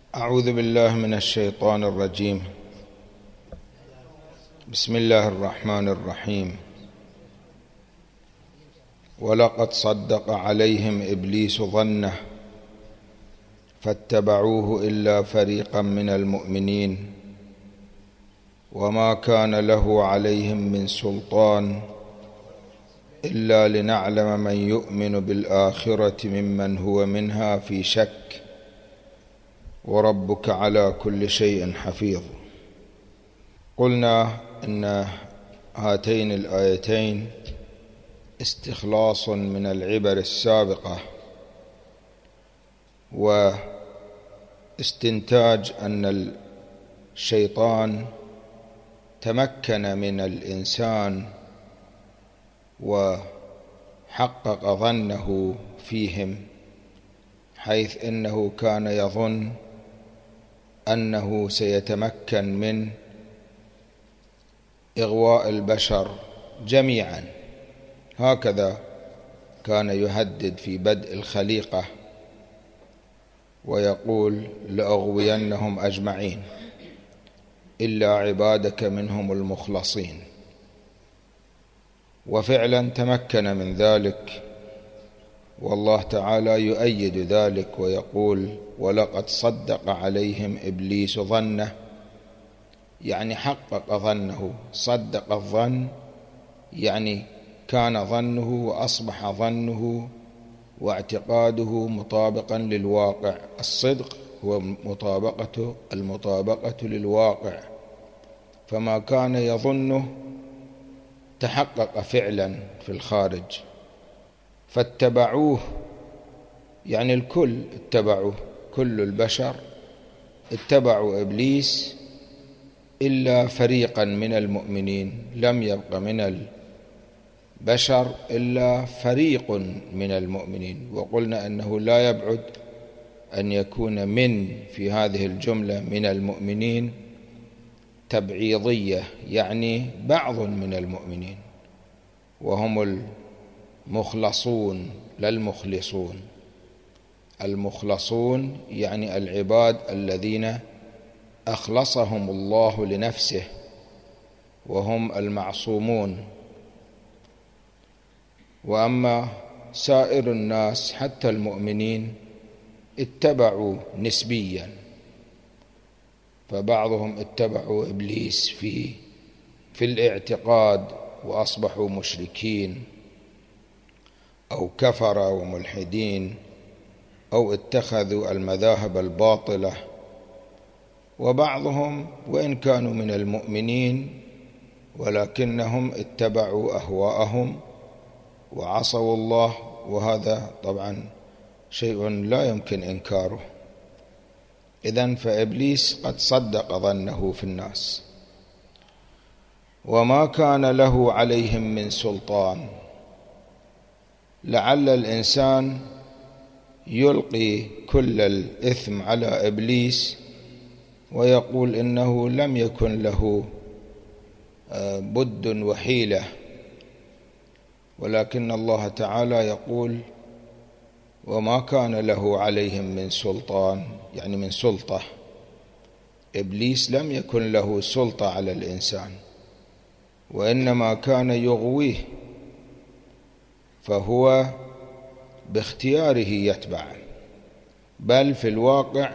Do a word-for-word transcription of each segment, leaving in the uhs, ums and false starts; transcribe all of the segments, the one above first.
أعوذ بالله من الشيطان الرجيم. بسم الله الرحمن الرحيم. ولقد صدق عليهم إبليس ظنه فاتبعوه إلا فريقا من المؤمنين وما كان له عليهم من سلطان إلا لنعلم من يؤمن بالآخرة ممن هو منها في شك وربك على كل شيء حفيظ. قلنا إن هاتين الآيتين استخلاص من العبر السابقة واستنتاج أن الشيطان تمكن من الإنسان وحقق ظنه فيهم، حيث إنه كان يظن أنه سيتمكن من إغواء البشر جميعا، هكذا كان يهدد في بدء الخليقة ويقول لأغوينهم أجمعين إلا عبادك منهم المخلصين. وفعلا تمكن من ذلك، والله تعالى يؤيد ذلك ويقول ولقد صدق عليهم إبليس ظنه، يعني حقق ظنه. صدق الظن يعني كان ظنه وأصبح ظنه واعتقاده مطابقا للواقع. الصدق هو مطابقة المطابقة للواقع، فما كان يظنه تحقق فعلا في الخارج. فاتبعوه يعني الكل اتبعوه، كل البشر اتبعوا إبليس إلا فريقا من المؤمنين، لم يبق من البشر إلا فريق من المؤمنين. وقلنا أنه لا يبعد أن يكون من في هذه الجملة من المؤمنين تبعيضية، يعني بعض من المؤمنين، وهم المخلصون لا المخلصون. المخلصون يعني العباد الذين أخلصهم الله لنفسه، وهم المعصومون. وأما سائر الناس حتى المؤمنين اتبعوا نسبيا، فبعضهم اتبعوا إبليس في في الاعتقاد وأصبحوا مشركين أو كفرة وملحدين، أو اتخذوا المذاهب الباطلة. وبعضهم وإن كانوا من المؤمنين ولكنهم اتبعوا أهواءهم وعصوا الله، وهذا طبعا شيء لا يمكن إنكاره. إذن فإبليس قد صدق ظنه في الناس. وما كان له عليهم من سلطان، لعل الإنسان يلقي كل الإثم على إبليس ويقول إنه لم يكن له بد وحيلة، ولكن الله تعالى يقول وما كان له عليهم من سلطان، يعني من سلطة. إبليس لم يكن له سلطة على الإنسان، وإنما كان يغويه، فهو باختياره يتبع. بل في الواقع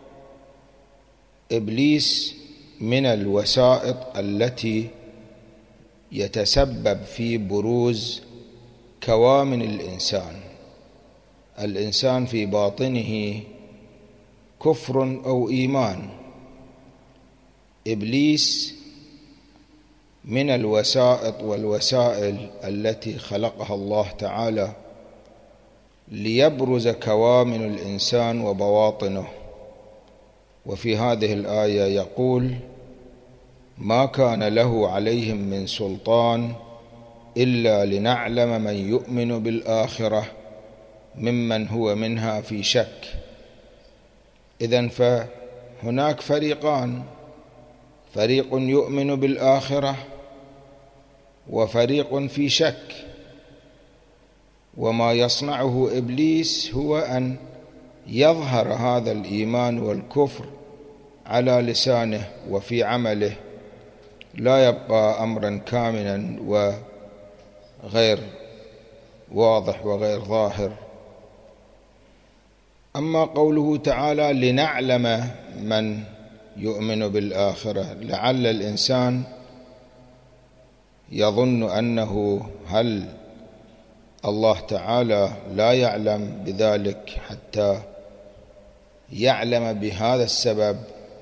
إبليس من الوسائط التي يتسبب في بروز كوامن الإنسان. الإنسان في باطنه كفر أو إيمان، إبليس من الوسائط والوسائل التي خلقها الله تعالى ليبرز كوامن الإنسان وبواطنه. وفي هذه الآية يقول ما كان له عليهم من سلطان إلا لنعلم من يؤمن بالآخرة ممن هو منها في شك. إذن فهناك فريقان، فريق يؤمن بالآخرة وفريق في شك. وما يصنعه إبليس هو أن يظهر هذا الإيمان والكفر على لسانه وفي عمله، لا يبقى أمرا كاملا وغير واضح وغير ظاهر. أما قوله تعالى لنعلم من يؤمن بالآخرة، لعل الإنسان يظن أنه هل الله تعالى لا يعلم بذلك حتى يعلم بهذا السبب؟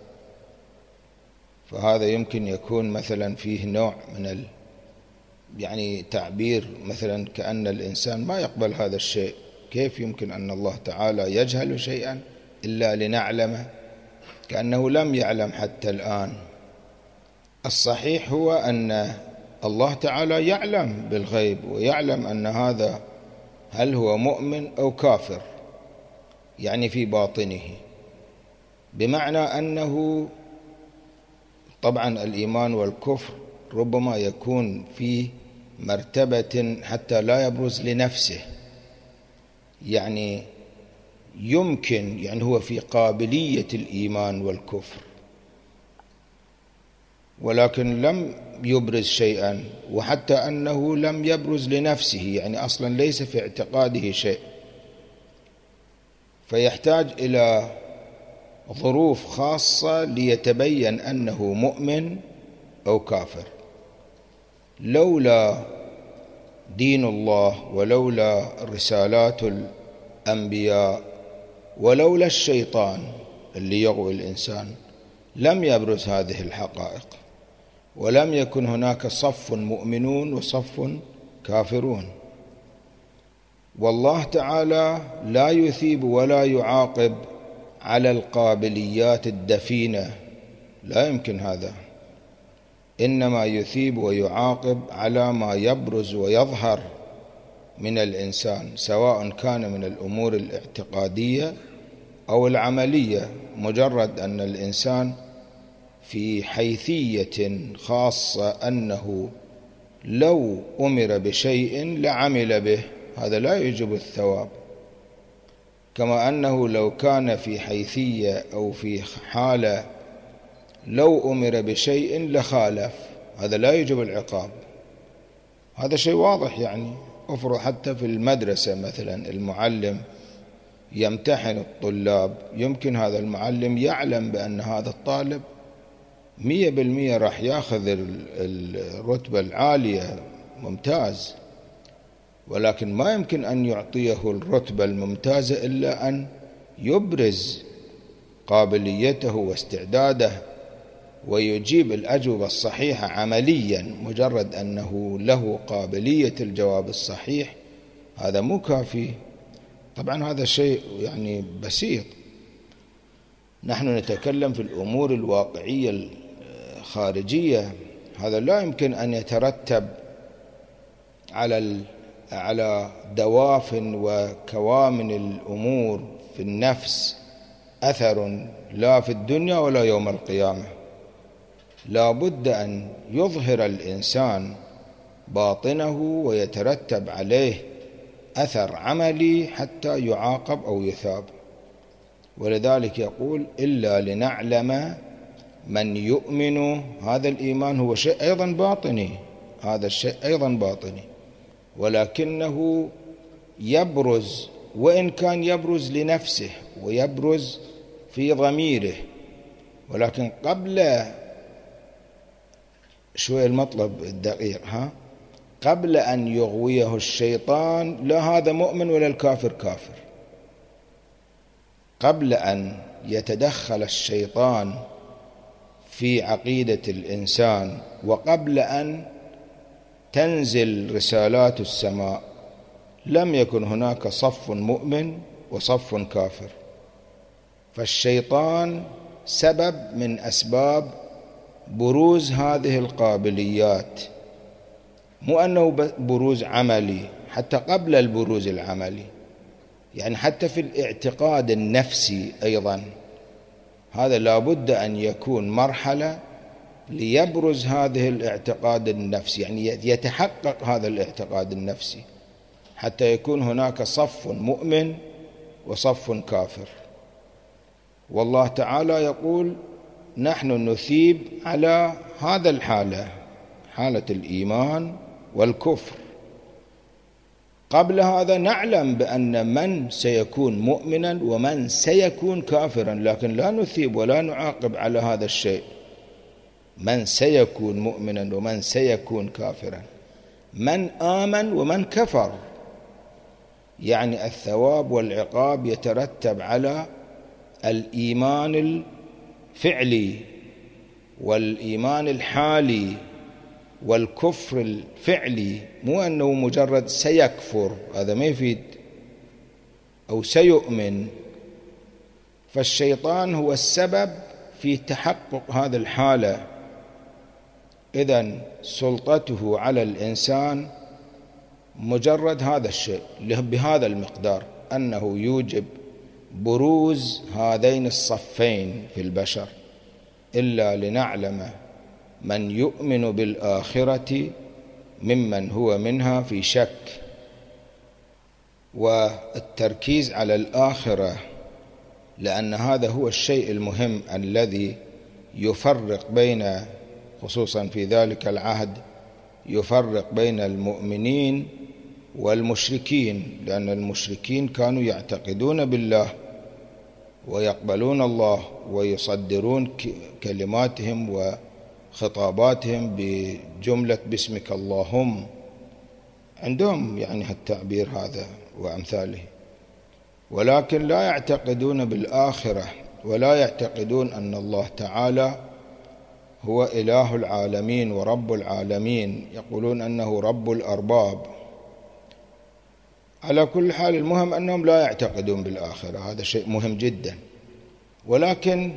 فهذا يمكن يكون مثلا فيه نوع من ال يعني تعبير مثلا كأن الإنسان ما يقبل هذا الشيء. كيف يمكن أن الله تعالى يجهل شيئا إلا لنعلم؟ كأنه لم يعلم حتى الآن. الصحيح هو أن الله تعالى يعلم بالغيب، ويعلم أن هذا هل هو مؤمن أو كافر، يعني في باطنه، بمعنى أنه طبعا الإيمان والكفر ربما يكون في مرتبة حتى لا يبرز لنفسه، يعني يمكن يعني هو في قابلية الإيمان والكفر، ولكن لم يبرز شيئا، وحتى أنه لم يبرز لنفسه، يعني أصلا ليس في اعتقاده شيء، فيحتاج إلى ظروف خاصة ليتبين أنه مؤمن أو كافر. لولا دين الله ولولا رسالات الأنبياء ولولا الشيطان اللي يغوي الإنسان لم يبرز هذه الحقائق، ولم يكن هناك صف مؤمنون وصف كافرون. والله تعالى لا يثيب ولا يعاقب على القابليات الدفينة، لا يمكن هذا، إنما يثيب ويعاقب على ما يبرز ويظهر من الإنسان، سواء كان من الأمور الاعتقادية أو العملية. مجرد أن الإنسان في حيثية خاصة أنه لو أمر بشيء لعمل به، هذا لا يجب الثواب، كما أنه لو كان في حيثية أو في حالة لو أمر بشيء لخالف، هذا لا يجب العقاب. هذا شيء واضح. يعني أفرض حتى في المدرسة مثلا المعلم يمتحن الطلاب، يمكن هذا المعلم يعلم بأن هذا الطالب مية بالمية راح ياخذ الرتبة العالية ممتاز، ولكن ما يمكن أن يعطيه الرتبة الممتازة إلا أن يبرز قابليته واستعداده ويجيب الأجوبة الصحيحة عمليا. مجرد أنه له قابلية الجواب الصحيح هذا مو كافي. طبعا هذا شيء يعني بسيط. نحن نتكلم في الأمور الواقعية الخارجية، هذا لا يمكن أن يترتب على على دوافن وكوامن الأمور في النفس أثر، لا في الدنيا ولا يوم القيامة. لا بد أن يظهر الإنسان باطنه ويترتب عليه أثر عملي حتى يعاقب أو يثاب. ولذلك يقول إلا لنعلم من يؤمن. هذا الإيمان هو شيء أيضا باطني، هذا الشيء أيضا باطني، ولكنه يبرز، وإن كان يبرز لنفسه ويبرز في ضميره، ولكن قبل شوية المطلب الدقيق ها قبل أن يغويه الشيطان لا هذا مؤمن ولا الكافر كافر. قبل أن يتدخل الشيطان في عقيدة الإنسان، وقبل أن تنزل رسالات السماء، لم يكن هناك صف مؤمن وصف كافر. فالشيطان سبب من أسباب بروز هذه القابليات، مو أنه بروز عملي، حتى قبل البروز العملي، يعني حتى في الاعتقاد النفسي أيضا هذا لابد أن يكون مرحلة ليبرز هذه الاعتقاد النفسي، يعني يتحقق هذا الاعتقاد النفسي حتى يكون هناك صف مؤمن وصف كافر. والله تعالى يقول نحن نثيب على هذا الحالة، حالة الإيمان والكفر. قبل هذا نعلم بأن من سيكون مؤمنا ومن سيكون كافرا، لكن لا نثيب ولا نعاقب على هذا الشيء. من سيكون مؤمنا ومن سيكون كافرا، من آمن ومن كفر، يعني الثواب والعقاب يترتب على الإيمان الفعلي والإيمان الحالي والكفر الفعلي، مو أنه مجرد سيكفر، هذا ما يفيد، أو سيؤمن. فالشيطان هو السبب في تحقق هذه الحالة. إذن سلطته على الإنسان مجرد هذا الشيء بهذا المقدار، أنه يوجب بروز هذين الصفين في البشر، إلا لنعلم من يؤمن بالآخرة ممن هو منها في شك. والتركيز على الآخرة لأن هذا هو الشيء المهم الذي يفرق بين، خصوصا في ذلك العهد، يفرق بين المؤمنين والمشركين، لأن المشركين كانوا يعتقدون بالله ويقبلون الله ويصدرون كلماتهم وخطاباتهم بجملة باسمك اللهم، عندهم يعني التعبير هذا وأمثاله، ولكن لا يعتقدون بالآخرة ولا يعتقدون أن الله تعالى هو إله العالمين ورب العالمين، يقولون أنه رب الأرباب. على كل حال المهم أنهم لا يعتقدون بالآخرة، هذا شيء مهم جدا. ولكن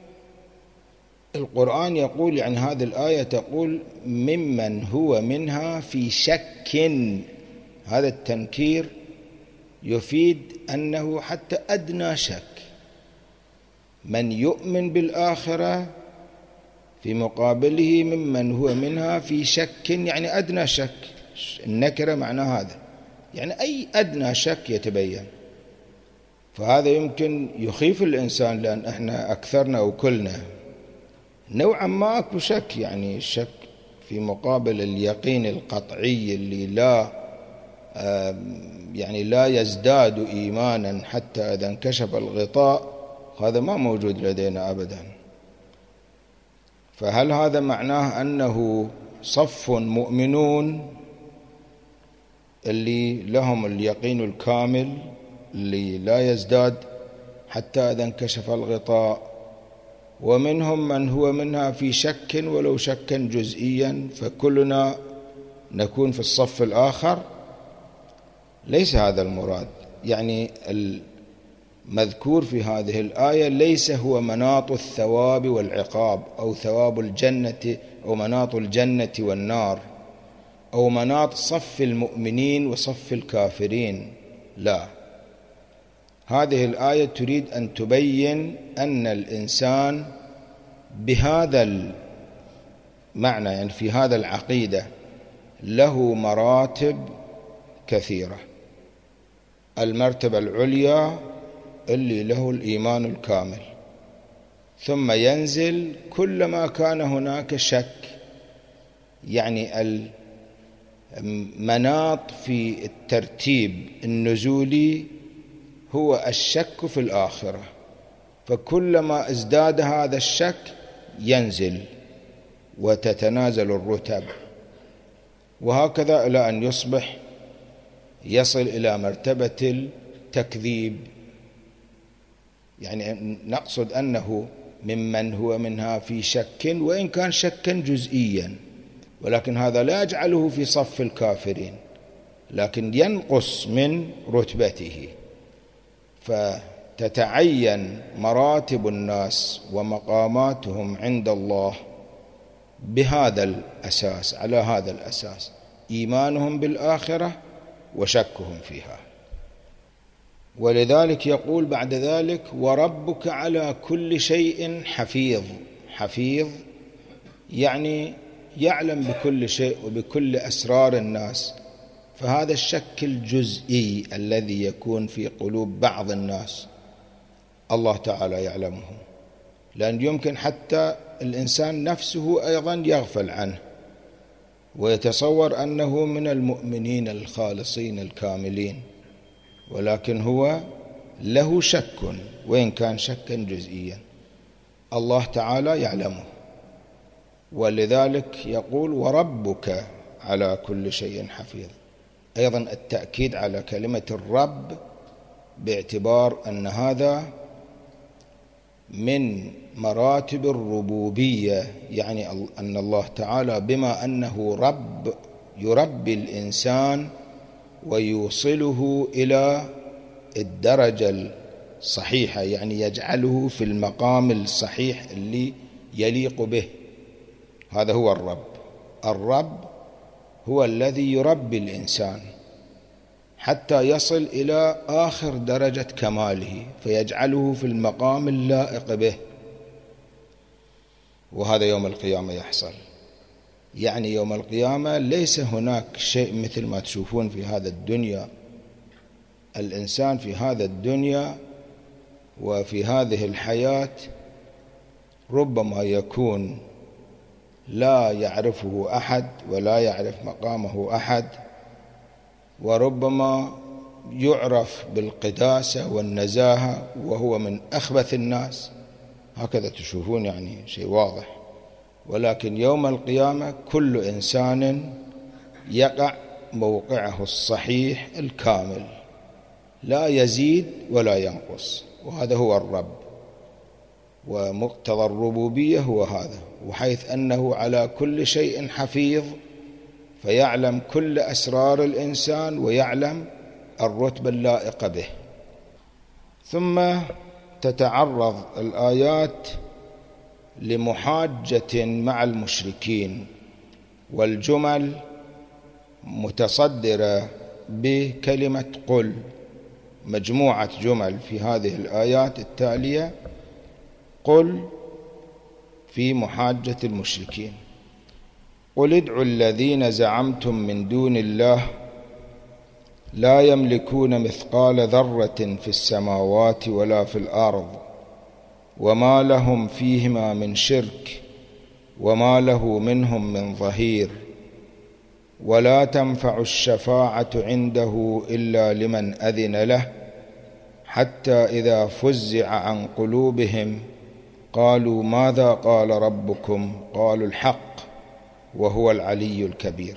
القرآن يقول، يعني هذه الآية تقول ممن هو منها في شك. هذا التنكير يفيد أنه حتى أدنى شك. من يؤمن بالآخرة في مقابله ممن هو منها في شك، يعني أدنى شك. النكرة معنى هذا، يعني أي أدنى شك يتبين. فهذا يمكن يخيف الإنسان، لأن إحنا أكثرنا أو كلنا نوعا ما أكو شك، يعني الشك في مقابل اليقين القطعي اللي لا يعني لا يزداد إيمانا حتى إذا انكشف الغطاء، هذا ما موجود لدينا أبدا. فهل هذا معناه أنه صف مؤمنون اللي لهم اليقين الكامل اللي لا يزداد حتى إذا انكشف الغطاء، ومنهم من هو منها في شك ولو شكا جزئيا، فكلنا نكون في الصف الآخر؟ ليس هذا المراد. يعني المذكور في هذه الآية ليس هو مناط الثواب والعقاب، أو ثواب الجنة، أو مناط الجنة والنار، أو مناط صف المؤمنين وصف الكافرين، لا. هذه الآية تريد أن تبين أن الإنسان بهذا المعنى، يعني في هذا العقيدة، له مراتب كثيرة. المرتبة العليا اللي له الإيمان الكامل، ثم ينزل كلما كان هناك شك، يعني المناط في الترتيب النزولي هو الشك في الآخرة، فكلما ازداد هذا الشك ينزل وتتنازل الرتب، وهكذا إلى أن يصبح يصل إلى مرتبة التكذيب. يعني نقصد أنه ممن هو منها في شك، وإن كان شكا جزئيا، ولكن هذا لا يجعله في صف الكافرين، لكن ينقص من رتبته. فتتعين مراتب الناس ومقاماتهم عند الله بهذا الأساس، على هذا الأساس، إيمانهم بالآخرة وشكهم فيها. ولذلك يقول بعد ذلك وربك على كل شيء حفيظ. حفيظ يعني يعلم بكل شيء وبكل أسرار الناس. فهذا الشك الجزئي الذي يكون في قلوب بعض الناس الله تعالى يعلمه، لأن يمكن حتى الإنسان نفسه أيضا يغفل عنه ويتصور أنه من المؤمنين الخالصين الكاملين، ولكن هو له شك، وإن كان شكا جزئيا الله تعالى يعلمه. ولذلك يقول وربك على كل شيء حفيظ. أيضا التأكيد على كلمة الرب باعتبار أن هذا من مراتب الربوبية، يعني أن الله تعالى بما أنه رب يربي الإنسان ويوصله إلى الدرجة الصحيحة، يعني يجعله في المقام الصحيح اللي يليق به. هذا هو الرب. الرب هو الذي يربي الإنسان حتى يصل إلى آخر درجة كماله فيجعله في المقام اللائق به، وهذا يوم القيامة يحصل. يعني يوم القيامة ليس هناك شيء مثل ما تشوفون في هذا الدنيا. الإنسان في هذا الدنيا وفي هذه الحياة ربما يكون لا يعرفه أحد ولا يعرف مقامه أحد، وربما يعرف بالقداسة والنزاهة وهو من أخبث الناس، هكذا تشوفون، يعني شيء واضح. ولكن يوم القيامة كل إنسان يقع موقعه الصحيح الكامل، لا يزيد ولا ينقص، وهذا هو الرب. ومقتضى الربوبية هو هذا، وحيث أنه على كل شيء حفيظ فيعلم كل أسرار الإنسان ويعلم الرتبة اللائقة به. ثم تتعرض الآيات لمحاجة مع المشركين، والجمل متصدرة بكلمة قل، مجموعة جمل في هذه الآيات التالية. قل في محاجة المشركين: قل ادعوا الذين زعمتم من دون الله لا يملكون مثقال ذرة في السماوات ولا في الأرض وما لهم فيهما من شرك وما له منهم من ظهير ولا تنفع الشفاعة عنده إلا لمن أذن له حتى إذا فزع عن قلوبهم قالوا ماذا قال ربكم قالوا الحق وهو العلي الكبير.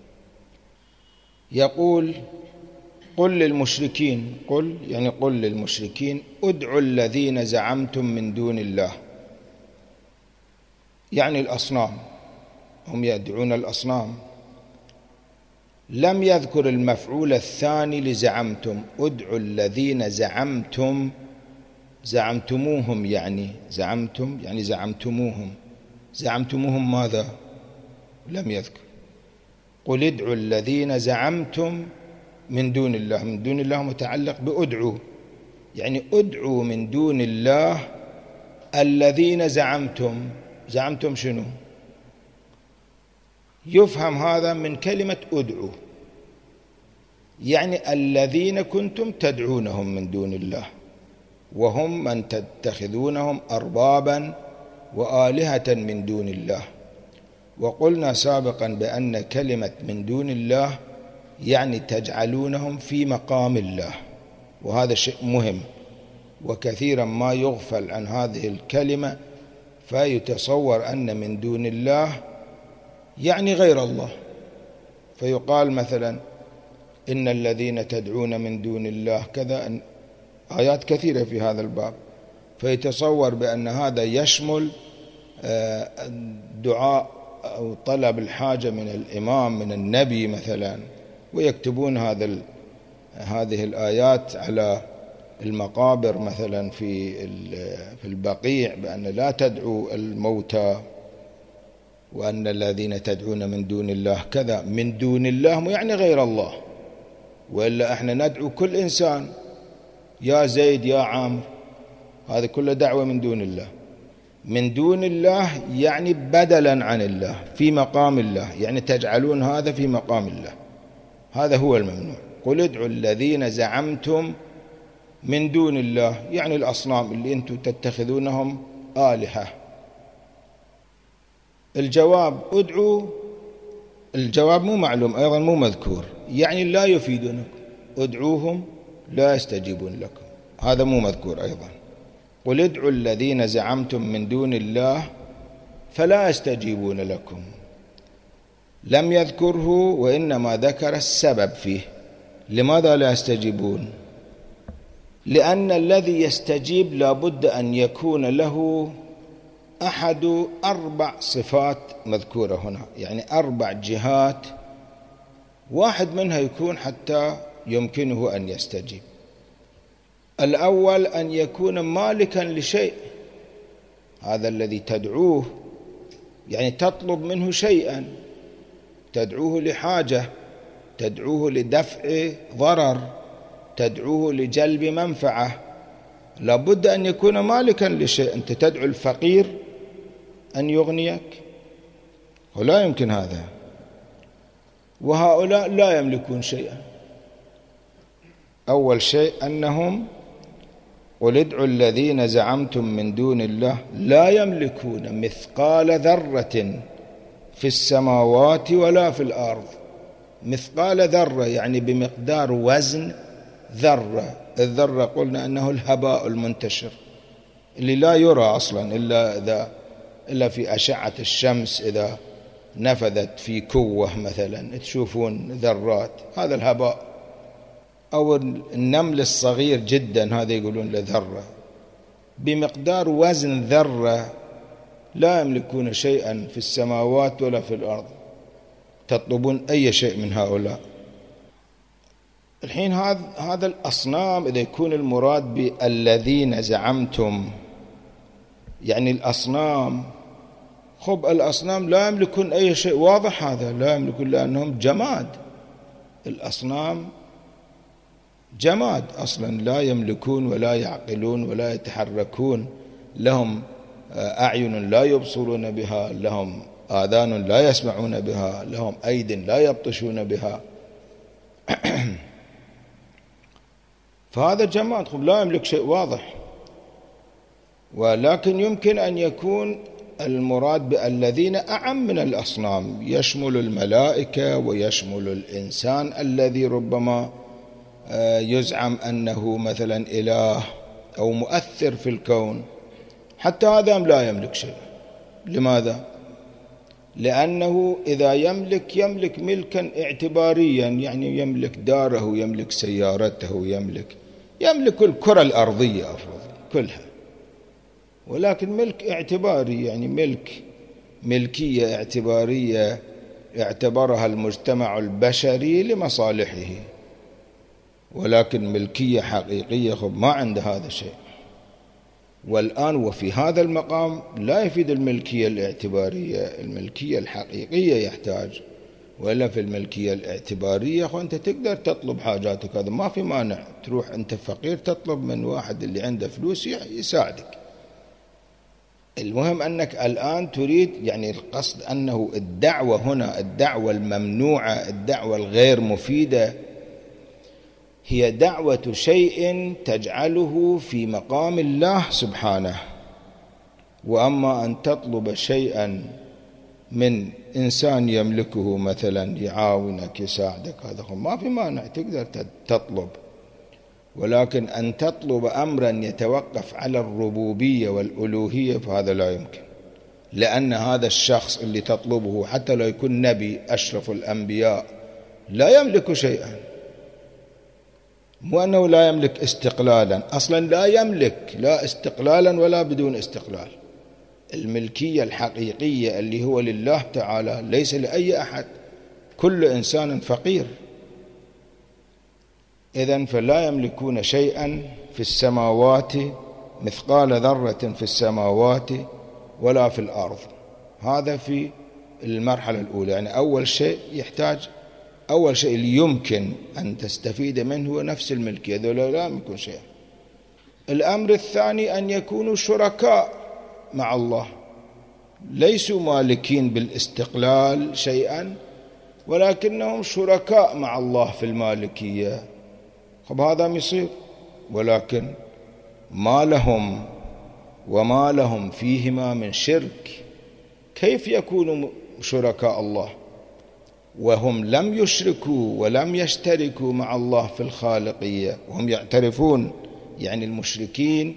يقول قل للمشركين، قل يعني قل للمشركين ادعوا الذين زعمتم من دون الله، يعني الأصنام، هم يدعون الأصنام. لم يذكر المفعول الثاني لزعمتم، ادعوا الذين زعمتم، زعمتموهم، يعني زعمتم يعني زعمتموهم، زعمتموهم ماذا؟ لم يذكر. قل ادعوا الذين زعمتم من دون الله، من دون الله متعلق بأدعوا، يعني ادعوا من دون الله الذين زعمتم. زعمتم شنو؟ يفهم هذا من كلمة ادعوا، يعني الذين كنتم تدعونهم من دون الله، وهم من تتخذونهم أربابا وآلهة من دون الله. وقلنا سابقا بأن كلمة من دون الله يعني تجعلونهم في مقام الله، وهذا شيء مهم، وكثيرا ما يغفل عن هذه الكلمة فيتصور أن من دون الله يعني غير الله، فيقال مثلا إن الذين تدعون من دون الله كذا، آيات كثيرة في هذا الباب، فيتصور بأن هذا يشمل دعاء أو طلب الحاجة من الإمام من النبي مثلا، ويكتبون هذا هذه الآيات على المقابر مثلا في في البقيع بأن لا تدعوا الموتى، وأن الذين تدعون من دون الله كذا. من دون الله يعني غير الله، وإلا احنا ندعو كل إنسان يا زيد يا عامر، هذا كله دعوة من دون الله. من دون الله يعني بدلا عن الله، في مقام الله، يعني تجعلون هذا في مقام الله، هذا هو الممنوع. قل ادعوا الذين زعمتم من دون الله، يعني الأصنام اللي أنتم تتخذونهم آلهة. الجواب ادعوا، الجواب مو معلوم أيضا، مو مذكور، يعني لا يفيدونكم. ادعوهم لا يستجيبون لكم، هذا مو مذكور أيضا. قل ادعوا الذين زعمتم من دون الله فلا يستجيبون لكم، لم يذكره وإنما ذكر السبب فيه. لماذا لا يستجيبون؟ لأن الذي يستجيب لا بد أن يكون له أحد أربع صفات مذكورة هنا، يعني أربع جهات، واحد منها يكون حتى يمكنه أن يستجيب. الأول أن يكون مالكا لشيء، هذا الذي تدعوه يعني تطلب منه شيئا، تدعوه لحاجة، تدعوه لدفع ضرر، تدعوه لجلب منفعة، لابد أن يكون مالكا لشيء. أنت تدعو الفقير أن يغنيك، ولا يمكن هذا. وهؤلاء لا يملكون شيئا. أول شيء أنهم قل ادعوا الذين زعمتم من دون الله لا يملكون مثقال ذرة في السماوات ولا في الأرض. مثقال ذرة يعني بمقدار وزن ذرة. الذرة قلنا أنه الهباء المنتشر اللي لا يرى أصلا إلا إذا إلا في أشعة الشمس، إذا نفذت في كوة مثلا تشوفون ذرات، هذا الهباء. أو النمل الصغير جدا هذا يقولون له ذرة، بمقدار وزن ذرة. لا يملكون شيئا في السماوات ولا في الأرض. تطلبون أي شيء من هؤلاء. الحين هذا هذا الأصنام، إذا يكون المراد بالذين زعمتم يعني الأصنام، خب الأصنام لا يملكون أي شيء، واضح هذا، لا يملكون لأنهم جماد. الأصنام جماد أصلا، لا يملكون ولا يعقلون ولا يتحركون، لهم أعين لا يبصرون بها، لهم آذان لا يسمعون بها، لهم أيد لا يبطشون بها. فهذا جماد، خب لا يملك شيء، واضح. ولكن يمكن أن يكون المراد بالذين أعم من الأصنام، يشمل الملائكة ويشمل الإنسان الذي ربما يزعم أنه مثلا إله أو مؤثر في الكون، حتى هذا لا يملك شيء. لماذا؟ لأنه إذا يملك يملك ملكا اعتباريا، يعني يملك داره، يملك سيارته، يملك يملك الكرة الأرضية أفرض كلها، ولكن ملك اعتباري، يعني ملك ملكية اعتبارية اعتبرها المجتمع البشري لمصالحه، ولكن ملكية حقيقية خب ما عند هذا شيء. والآن وفي هذا المقام لا يفيد الملكية الاعتبارية، الملكية الحقيقية يحتاج. وإلا في الملكية الاعتبارية خو أنت تقدر تطلب حاجاتك، هذا ما في مانع، تروح أنت فقير تطلب من واحد اللي عنده فلوس يساعدك. المهم أنك الآن تريد، يعني القصد أنه الدعوة هنا، الدعوة الممنوعة، الدعوة الغير مفيدة، هي دعوة شيء تجعله في مقام الله سبحانه. وأما أن تطلب شيئا من إنسان يملكه مثلا يعاونك يساعدك، هذا ما في مانع، تقدر تطلب. ولكن أن تطلب أمرا يتوقف على الربوبية والألوهية فهذا لا يمكن، لأن هذا الشخص اللي تطلبه حتى لو يكون نبي أشرف الأنبياء لا يملك شيئا. مو أنه لا يملك استقلالا، أصلا لا يملك لا استقلالا ولا بدون استقلال. الملكية الحقيقية اللي هو لله تعالى ليس لأي أحد، كل إنسان فقير. إذن فلا يملكون شيئا في السماوات، مثقال ذرة في السماوات ولا في الأرض. هذا في المرحلة الأولى، يعني أول شيء يحتاج، أول شيء اللي يمكن أن تستفيد منه هو نفس الملكية، ذولا لا يمكن شيء. الأمر الثاني أن يكونوا شركاء مع الله، ليسوا مالكين بالاستقلال شيئا، ولكنهم شركاء مع الله في المالكية. طب هذا يصير ولكن ما لهم وما لهم فيهما من شرك. كيف يكونوا شركاء الله وهم لم يشركوا ولم يشتركوا مع الله في الخالقية، وهم يعترفون، يعني المشركين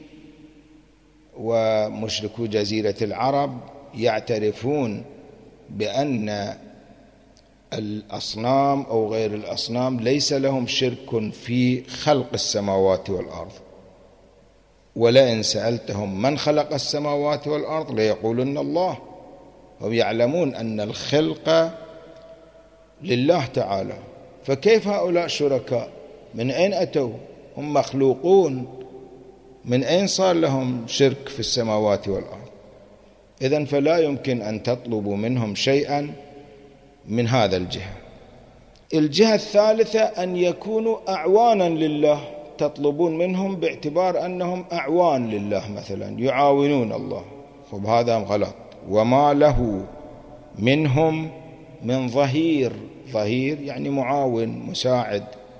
ومشركو جزيرة العرب يعترفون بأن الأصنام أو غير الأصنام ليس لهم شرك في خلق السماوات والأرض. ولئن سألتهم من خلق السماوات والأرض ليقولن الله. هم يعلمون أن الخلق لله تعالى، فكيف هؤلاء شركاء؟ من أين أتوا؟ هم مخلوقون، من أين صار لهم شرك في السماوات والأرض؟ إذن فلا يمكن أن تطلبوا منهم شيئا من هذا الجهة. الجهة الثالثة أن يكونوا أعوانا لله، تطلبون منهم باعتبار أنهم أعوان لله، مثلا يعاونون الله، خب هذا غلط. وما له منهم من ظهير، ظهير يعني معاون مساعد،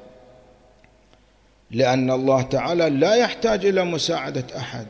لأن الله تعالى لا يحتاج إلى مساعدة أحد،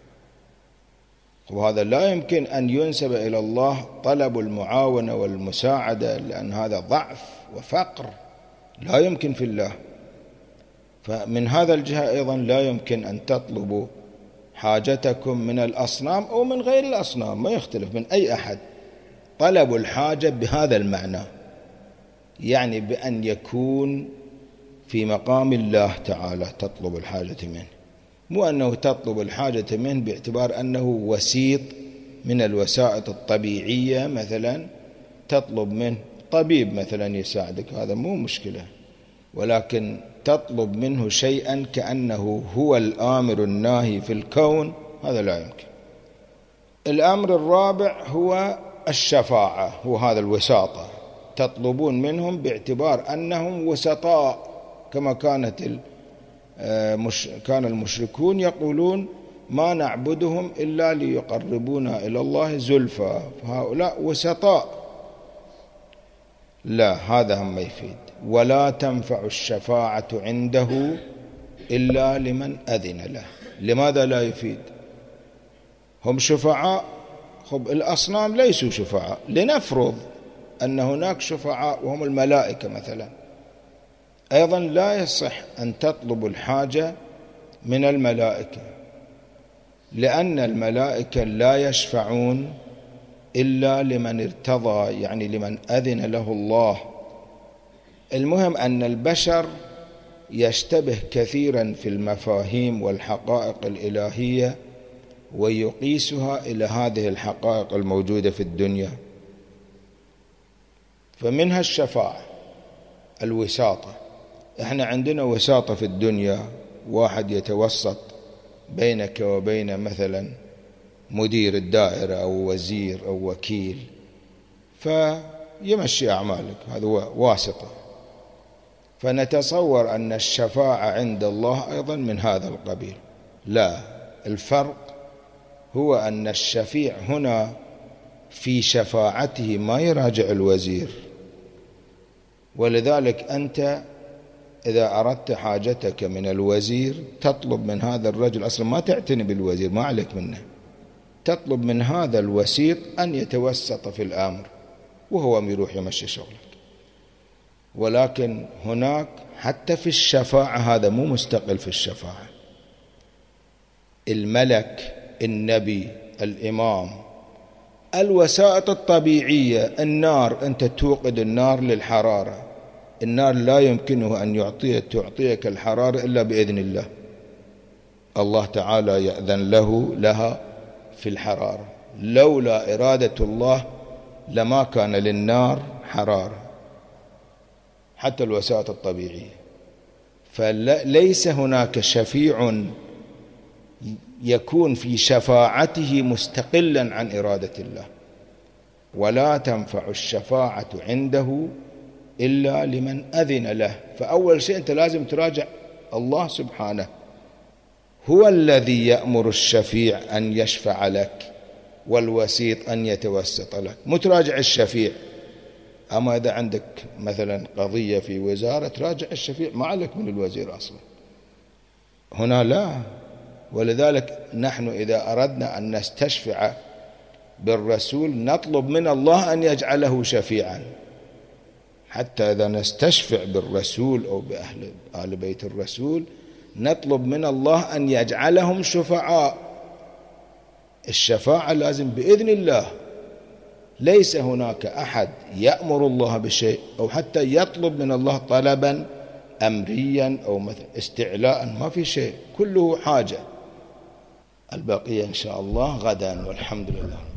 وهذا لا يمكن أن ينسب إلى الله طلب المعاونة والمساعدة، لأن هذا ضعف وفقر لا يمكن في الله. فمن هذا الجهة أيضا لا يمكن أن تطلبوا حاجتكم من الأصنام أو من غير الأصنام، ما يختلف من أي أحد. طلب الحاجة بهذا المعنى، يعني بأن يكون في مقام الله تعالى تطلب الحاجة منه، مو أنه تطلب الحاجة منه باعتبار أنه وسيط من الوسائط الطبيعية، مثلا تطلب منه طبيب مثلا يساعدك، هذا مو مشكلة، ولكن تطلب منه شيئا كأنه هو الآمر الناهي في الكون، هذا لا يمكن. الأمر الرابع هو الشفاعة، هو هذا الوساطة، تطلبون منهم باعتبار أنهم وسطاء، كما كانت مش كان المشركون يقولون ما نعبدهم إلا ليقربونا إلى الله زلفى، فهؤلاء وسطاء. لا، هذا هم ما يفيد. ولا تنفع الشفاعة عنده إلا لمن أذن له. لماذا لا يفيد؟ هم شفعاء، خب الأصنام ليسوا شفعاء، لنفرض أن هناك شفعاء وهم الملائكة مثلا، أيضا لا يصح أن تطلب الحاجة من الملائكة، لأن الملائكة لا يشفعون إلا لمن ارتضى، يعني لمن أذن له الله. المهم أن البشر يشتبه كثيرا في المفاهيم والحقائق الإلهية ويقيسها إلى هذه الحقائق الموجودة في الدنيا، فمنها الشفاعة، الوساطة. احنا عندنا وساطة في الدنيا، واحد يتوسط بينك وبين مثلا مدير الدائرة أو وزير أو وكيل فيمشي أعمالك، هذا واسطة. فنتصور أن الشفاعة عند الله أيضا من هذا القبيل. لا، الفرق هو أن الشفيع هنا في شفاعته ما يراجع الوزير، ولذلك أنت إذا أردت حاجتك من الوزير تطلب من هذا الرجل، أصلا ما تعتني بالوزير، ما عليك منه، تطلب من هذا الوسيط أن يتوسط في الأمر وهو يروح يمشي شغلك. ولكن هناك حتى في الشفاعة هذا مو مستقل في الشفاعة، الملك، النبي، الإمام، الوسائط الطبيعية، النار، أنت توقد النار للحرارة، النار لا يمكنه أن يعطيك تعطيك الحرارة إلا بإذن الله، الله تعالى يأذن له لها في الحرارة، لولا إرادة الله لما كان للنار حرارة، حتى الوسائط الطبيعية. فليس هناك شفيع يكون في شفاعته مستقلا عن إرادة الله. ولا تنفع الشفاعة عنده إلا لمن أذن له. فأول شيء أنت لازم تراجع الله سبحانه، هو الذي يأمر الشفيع أن يشفع لك والوسيط أن يتوسط لك، متراجع الشفيع. أما إذا عندك مثلا قضية في وزارة تراجع الشفيع، ما عليك من الوزير أصلا. هنا لا. ولذلك نحن إذا أردنا أن نستشفع بالرسول نطلب من الله أن يجعله شفيعا، حتى إذا نستشفع بالرسول أو بأهل آل بيت الرسول نطلب من الله أن يجعلهم شفعاء. الشفاعة لازم بإذن الله، ليس هناك أحد يأمر الله بشيء أو حتى يطلب من الله طلبا أمريا أو مثلا استعلاء، ما في شيء، كله حاجة. البقية إن شاء الله غدا، والحمد لله.